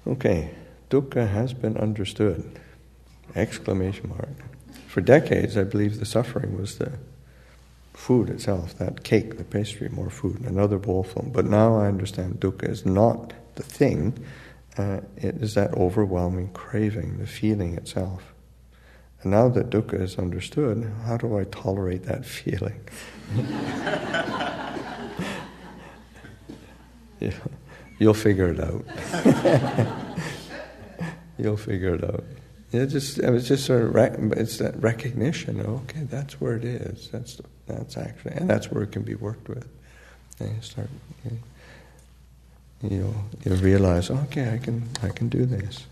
Okay, dukkha has been understood. Exclamation mark. For decades, I believe the suffering was the food itself, that cake, the pastry, more food, another bowl full. But now I understand dukkha is not the thing, it is that overwhelming craving, the feeling itself. And now that dukkha is understood, how do I tolerate that feeling? Yeah, you'll figure it out. You'll figure it out. It's just sort of it's that recognition. Okay, that's where it is. That's actually, and that's where it can be worked with. And you realize, okay, I can do this.